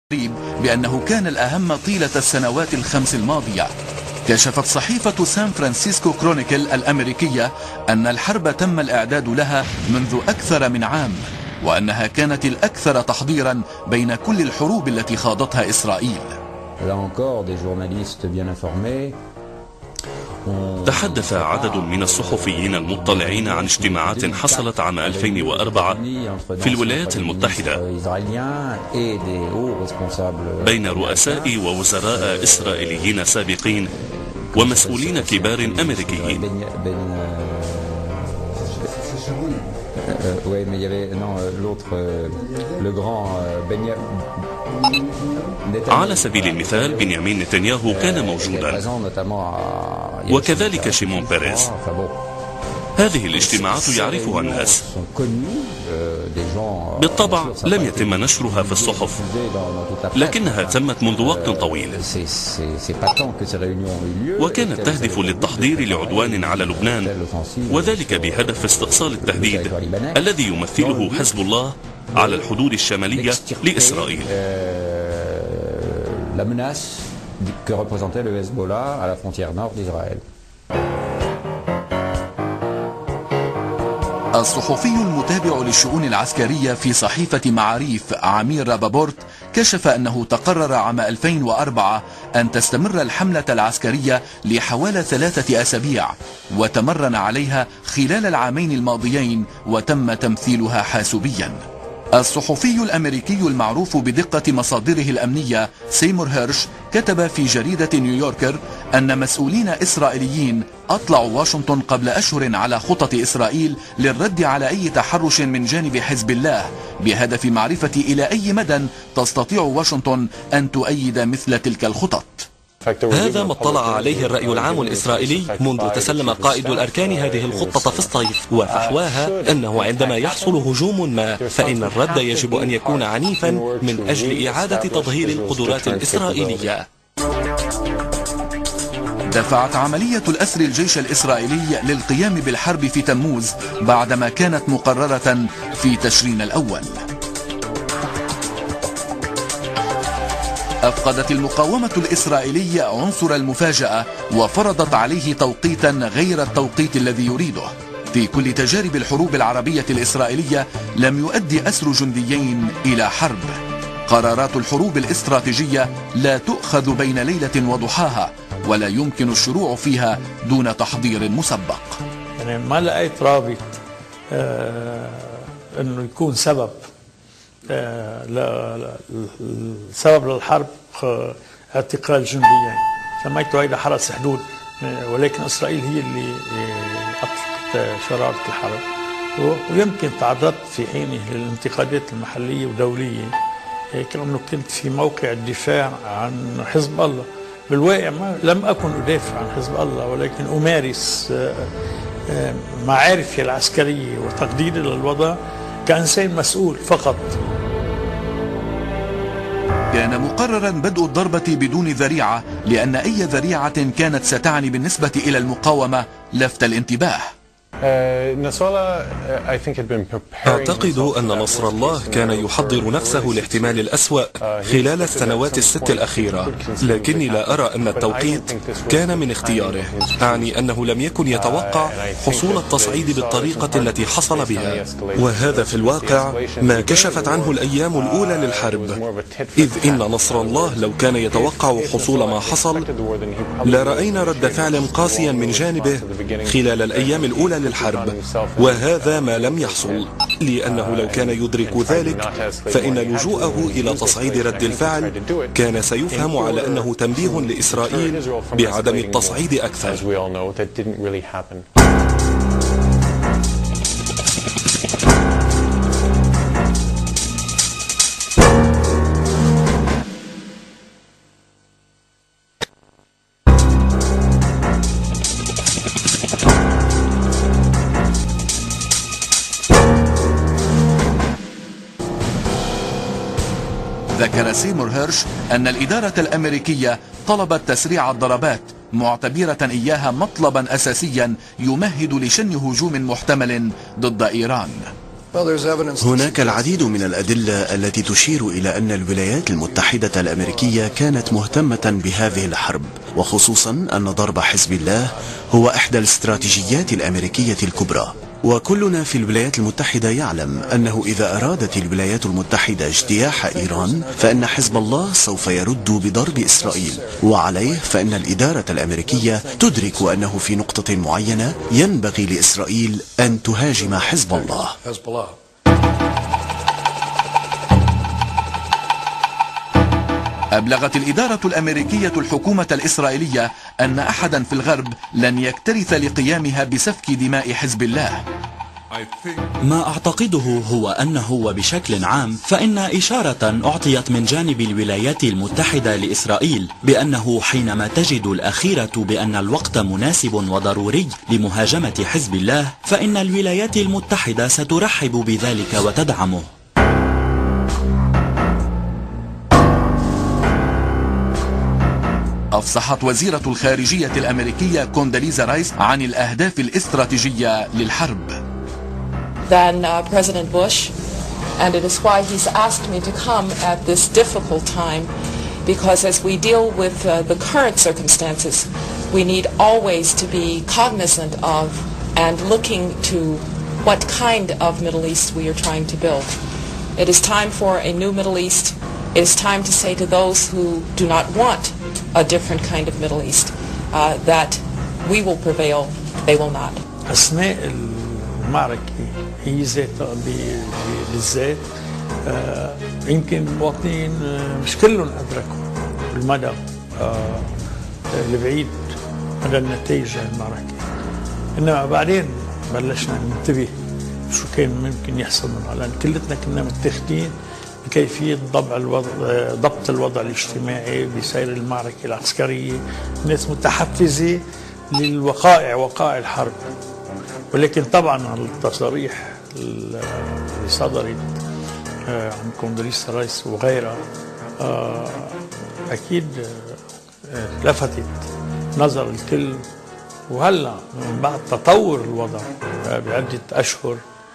بأنه كان الأهم طيلة السنوات الخمس الماضية. كشفت صحيفة سان فرانسيسكو كرونيكل الأمريكية أن الحرب تم الإعداد لها منذ أكثر من عام، وأنها كانت الأكثر تحضيرا بين كل الحروب التي خاضتها إسرائيل. تحدث عدد من الصحفيين المطلعين عن اجتماعات حصلت عام 2004 في الولايات المتحدة بين رؤساء ووزراء إسرائيليين سابقين ومسؤولين كبار أمريكيين. على سبيل المثال بنيامين نتنياهو كان موجودا، وكذلك شيمون بيريز. هذه الاجتماعات يعرفها الناس. بالطبع لم يتم نشرها في الصحف، لكنها تمت منذ وقت طويل، وكانت تهدف للتحضير لعدوان على لبنان، وذلك بهدف استئصال التهديد الذي يمثله حزب الله على الحدود الشمالية لإسرائيل. الصحفي المتابع للشؤون العسكرية في صحيفة معاريف عمير رابابورت كشف أنه تقرر عام 2004 أن تستمر الحملة العسكرية لحوالي 3 أسابيع، وتمرن عليها خلال العامين الماضيين وتم تمثيلها حاسوبيا. الصحفي الأمريكي المعروف بدقة مصادره الأمنية سيمور هيرش كتب في جريدة نيويوركر أن مسؤولين إسرائيليين أطلعوا واشنطن قبل أشهر على خطط إسرائيل للرد على أي تحرش من جانب حزب الله، بهدف معرفة إلى أي مدى تستطيع واشنطن أن تؤيد مثل تلك الخطط. هذا ما اطلع عليه الرأي العام الإسرائيلي منذ تسلم قائد الأركان هذه الخطة في الصيف، وفحواها أنه عندما يحصل هجوم ما فإن الرد يجب أن يكون عنيفا من أجل إعادة تظهير القدرات الإسرائيلية. دفعت عملية الأسر الجيش الإسرائيلي للقيام بالحرب في تموز بعدما كانت مقررة في تشرين الأول. أفقدت المقاومة الإسرائيلية عنصر المفاجأة وفرضت عليه توقيتا غير التوقيت الذي يريده. في كل تجارب الحروب العربية الإسرائيلية لم يؤدي أسر جنديين إلى حرب. قرارات الحروب الاستراتيجية لا تؤخذ بين ليلة وضحاها، ولا يمكن الشروع فيها دون تحضير مسبق. يعني ما لقيت رابط أنه يكون سبب للحرب اعتقال جنديين. سميته هيدا حرس حدود، ولكن إسرائيل هي اللي أطلقت شرارة الحرب، ويمكن تعرضت في حينه للانتقادات المحلية ودولية كأنه كنت في موقع الدفاع عن حزب الله. بالواقع لم أكن أدافع عن حزب الله، ولكن أمارس معارفي العسكرية وتقديري للوضع كإنسان مسؤول فقط. كان مقررا بدء الضربة بدون ذريعة، لأن أي ذريعة كانت ستعني بالنسبة إلى المقاومة لفت الانتباه. أعتقد أن نصر الله كان يحضر نفسه لاحتمال الأسوأ خلال السنوات الست الأخيرة، لكني لا أرى أن التوقيت كان من اختياره. أعني أنه لم يكن يتوقع حصول التصعيد بالطريقة التي حصل بها، وهذا في الواقع ما كشفت عنه الأيام الأولى للحرب، إذ إن نصر الله لو كان يتوقع حصول ما حصل لرأينا رد فعل قاسيا من جانبه خلال الأيام الأولى للحرب، وهذا ما لم يحصل، لأنه لو كان يدرك ذلك فإن لجوءه إلى تصعيد رد الفعل كان سيفهم على أنه تنبيه لإسرائيل بعدم التصعيد أكثر. ذكر سيمور هيرش أن الإدارة الأمريكية طلبت تسريع الضربات، معتبرة إياها مطلبا أساسيا يمهد لشن هجوم محتمل ضد إيران. هناك العديد من الأدلة التي تشير إلى أن الولايات المتحدة الأمريكية كانت مهتمة بهذه الحرب، وخصوصا أن ضرب حزب الله هو إحدى الاستراتيجيات الأمريكية الكبرى. وكلنا في الولايات المتحدة يعلم أنه إذا أرادت الولايات المتحدة اجتياح إيران فإن حزب الله سوف يرد بضرب إسرائيل، وعليه فإن الإدارة الأمريكية تدرك أنه في نقطة معينة ينبغي لإسرائيل أن تهاجم حزب الله. أبلغت الإدارة الأمريكية الحكومة الإسرائيلية أن أحدا في الغرب لن يكترث لقيامها بسفك دماء حزب الله. ما أعتقده هو أنه وبشكل عام فإن إشارة أعطيت من جانب الولايات المتحدة لإسرائيل بأنه حينما تجد الأخيرة بأن الوقت مناسب وضروري لمهاجمة حزب الله فإن الولايات المتحدة سترحب بذلك وتدعمه. أفصحت وزيرة الخارجية الأمريكية كونداليزا رايس عن الأهداف الاستراتيجية للحرب. President Bush, and it is why he's asked me to come at this difficult time, because as we deal with the current circumstances, we need always to be cognizant of and looking to what kind of Middle East we are trying to build. It is time for a new Middle East. It is time to say to those who do not want a different kind of Middle East that we will prevail, they will not. أثناء المعركة هي ذاتها بالذات يمكن المواطنين مش كلهم أدركوا المدى البعيد مدى النتائج المعركة، إنما بعدين بلشنا ننتبه شو كان ممكن يحصل منها، لأن كلتنا كنا متخذين بكيفية ضبط الوضع الاجتماعي بسير المعركة العسكرية. الناس متحفزة وقائع الحرب، ولكن طبعا التصاريح اللي صدرت عن كونداليزا رايس وغيرها أكيد لفتت نظر الكل. وهلا من بعد تطور الوضع بعدة أشهر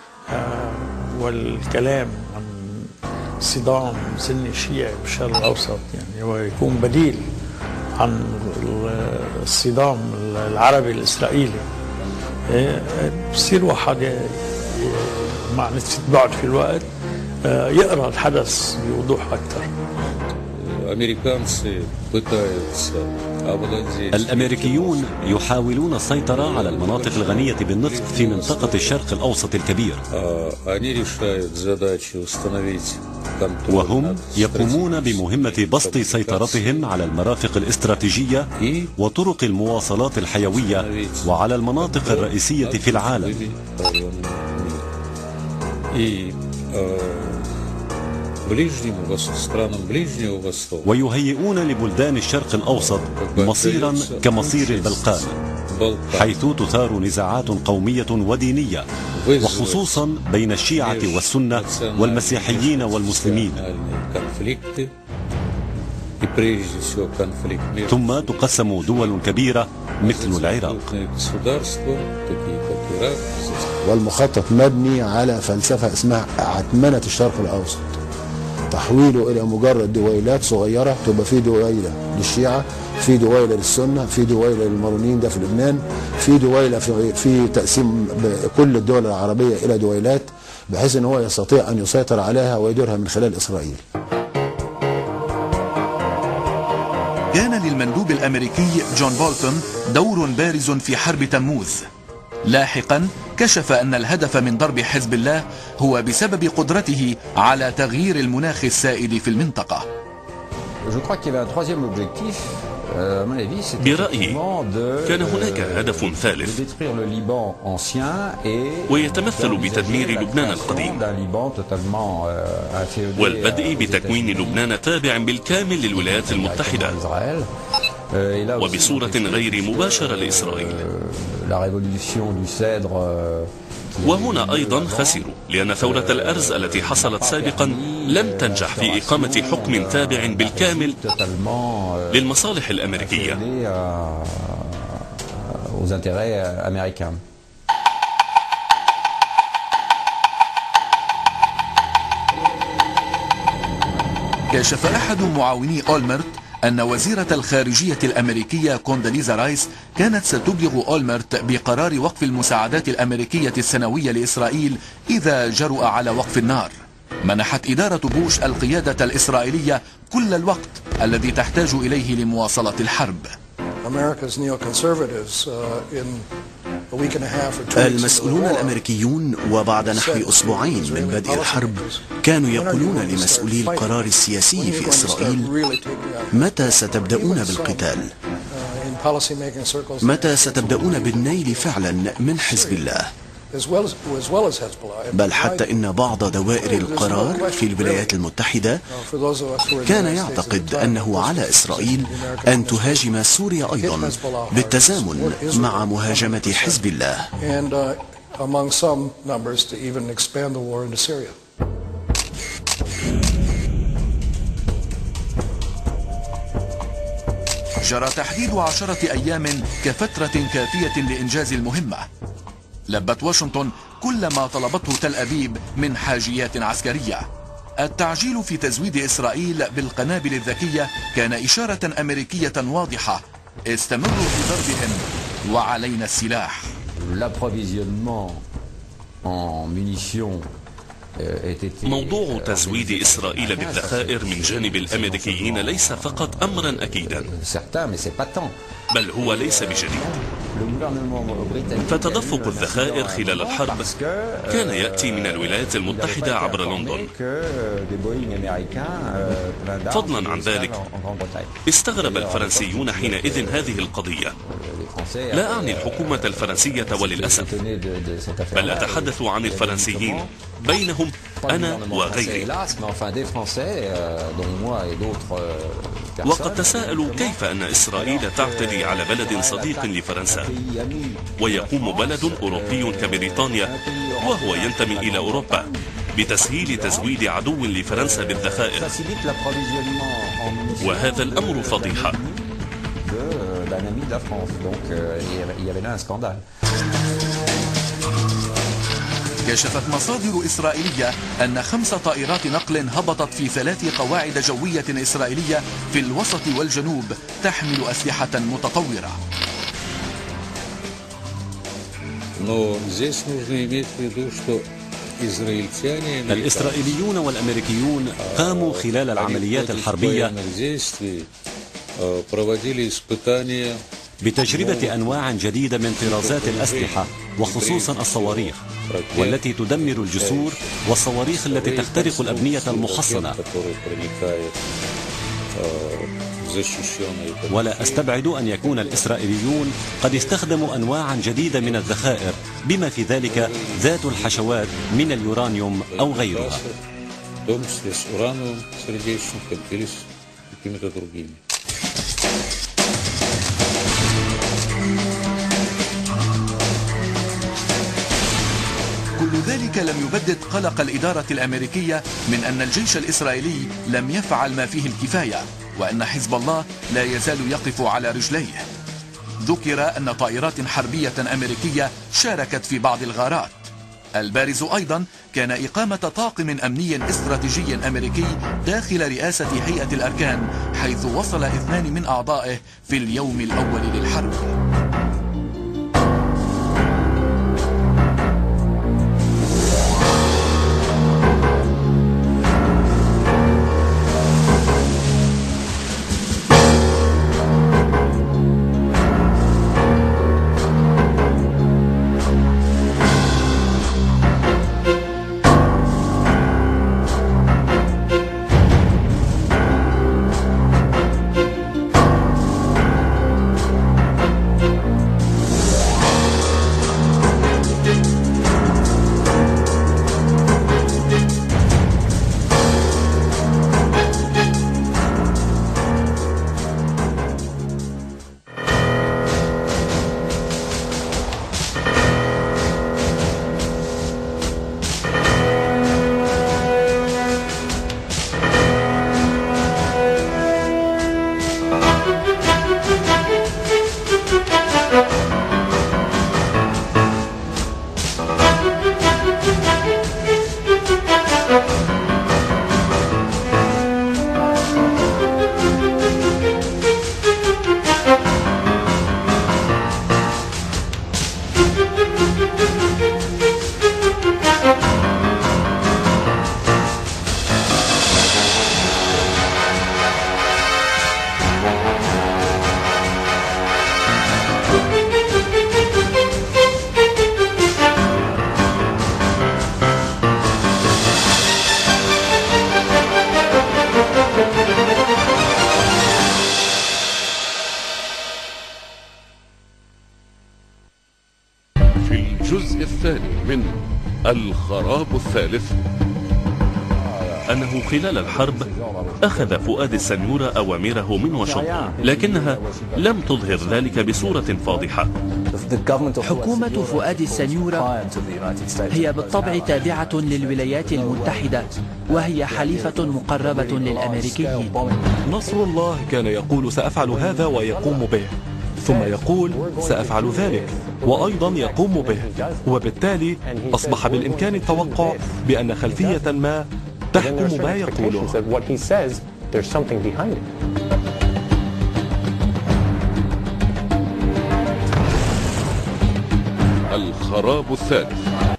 والكلام عن صدام سني شيعي بالشرق الأوسط، يعني هو يكون بديل عن الصدام العربي الإسرائيلي، بصير واحد مع نسبة بعد في الوقت يقرأ الحدث بوضوح أكثر. الأمريكيون يحاولون السيطرة على المناطق الغنية بالنفط في منطقة الشرق الأوسط الكبير، وهم يقومون بمهمة بسط سيطرتهم على المرافق الاستراتيجية وطرق المواصلات الحيوية وعلى المناطق الرئيسية في العالم. ويهيئون لبلدان الشرق الأوسط مصيرا كمصير البلقان، حيث تثار نزاعات قومية ودينية، وخصوصا بين الشيعة والسنة والمسيحيين والمسلمين. ثم تقسم دول كبيرة مثل العراق. والمخطط مبني على فلسفة اسمها عتمنة الشرق الأوسط، تحويله إلى مجرد دويلات صغيرة، تبقى في دويلة للشيعة، في دويلة للسنة، في دويلة للمارونيين ده في لبنان، في دويلة في تقسيم كل الدول العربية إلى دويلات، بحيث أن هو يستطيع أن يسيطر عليها ويديرها من خلال إسرائيل. كان للمندوب الأمريكي جون بولتون دور بارز في حرب تموز. لاحقا كشف أن الهدف من ضرب حزب الله هو بسبب قدرته على تغيير المناخ السائد في المنطقة. برأيي كان هناك هدف ثالث، ويتمثل بتدمير لبنان القديم والبدء بتكوين لبنان تابع بالكامل للولايات المتحدة وبصورة غير مباشرة لإسرائيل. وهنا أيضا خسروا، لأن ثورة الأرز التي حصلت سابقا لم تنجح في إقامة حكم تابع بالكامل للمصالح الأمريكية. كشف أحد معاوني أولمرت أن وزيرة الخارجية الأمريكية كونداليزا رايس كانت ستبلغ أولمرت بقرار وقف المساعدات الأمريكية السنوية لإسرائيل إذا جرؤ على وقف النار. منحت إدارة بوش القيادة الإسرائيلية كل الوقت الذي تحتاج إليه لمواصلة الحرب. المسؤولون الأمريكيون وبعد نحو أسبوعين من بدء الحرب كانوا يقولون لمسؤولي القرار السياسي في إسرائيل: متى ستبدأون بالقتال؟ متى ستبدأون بالنيل فعلا من حزب الله؟ بل حتى إن بعض دوائر القرار في الولايات المتحدة كان يعتقد أنه على إسرائيل أن تهاجم سوريا أيضا بالتزامن مع مهاجمة حزب الله. جرى تحديد 10 أيام كفترة كافية لإنجاز المهمة. لبت واشنطن كل ما طلبته تل أبيب من حاجيات عسكرية. التعجيل في تزويد إسرائيل بالقنابل الذكية كان إشارة أمريكية واضحة: استمروا في ضربهم وعلينا السلاح. موضوع تزويد إسرائيل بالذخائر من جانب الأمريكيين ليس فقط أمرا أكيدا، بل هو ليس بجديد. فتدفق الذخائر خلال الحرب كان يأتي من الولايات المتحدة عبر لندن. فضلا عن ذلك، استغرب الفرنسيون حينئذ هذه القضية. لا أعني الحكومة الفرنسية وللأسف، بل أتحدث عن الفرنسيين بينهم أنا وغيري. وقد تساءلوا كيف أن إسرائيل تعتدي على بلد صديق لفرنسا، ويقوم بلد أوروبي كبريطانيا وهو ينتمي إلى أوروبا بتسهيل تزويد عدو لفرنسا بالذخائر. وهذا الأمر فضيحة. كشفت مصادر إسرائيلية أن 5 طائرات نقل هبطت في 3 قواعد جوية إسرائيلية في الوسط والجنوب تحمل أسلحة متطورة. الإسرائيليون والأمريكيون قاموا خلال العمليات الحربية بتجربة أنواع جديدة من طرازات الأسلحة، وخصوصا الصواريخ، والتي تدمر الجسور، والصواريخ التي تخترق الأبنية المحصنة. ولا أستبعد أن يكون الإسرائيليون قد استخدموا أنواعا جديدة من الذخائر، بما في ذلك ذات الحشوات من اليورانيوم أو غيرها. كل ذلك لم يبدد قلق الإدارة الأمريكية من أن الجيش الإسرائيلي لم يفعل ما فيه الكفاية، وأن حزب الله لا يزال يقف على رجليه. ذكر أن طائرات حربية أمريكية شاركت في بعض الغارات. البارز أيضا كان إقامة طاقم أمني استراتيجي أمريكي داخل رئاسة هيئة الأركان، حيث وصل 2 من أعضائه في اليوم الأول للحرب. الثاني من الخراب الثالث. أنه خلال الحرب أخذ فؤاد السنيورة أوامره من واشنطن، لكنها لم تظهر ذلك بصورة فاضحة. حكومة فؤاد السنيورة هي بالطبع تابعة للولايات المتحدة، وهي حليفة مقربة للأمريكيين. نصر الله كان يقول سأفعل هذا ويقوم به، ثم يقول سأفعل ذلك وأيضا يقوم به، وبالتالي أصبح بالإمكان التوقع بأن خلفية ما تحكم ما يقوله. الخراب الثالث.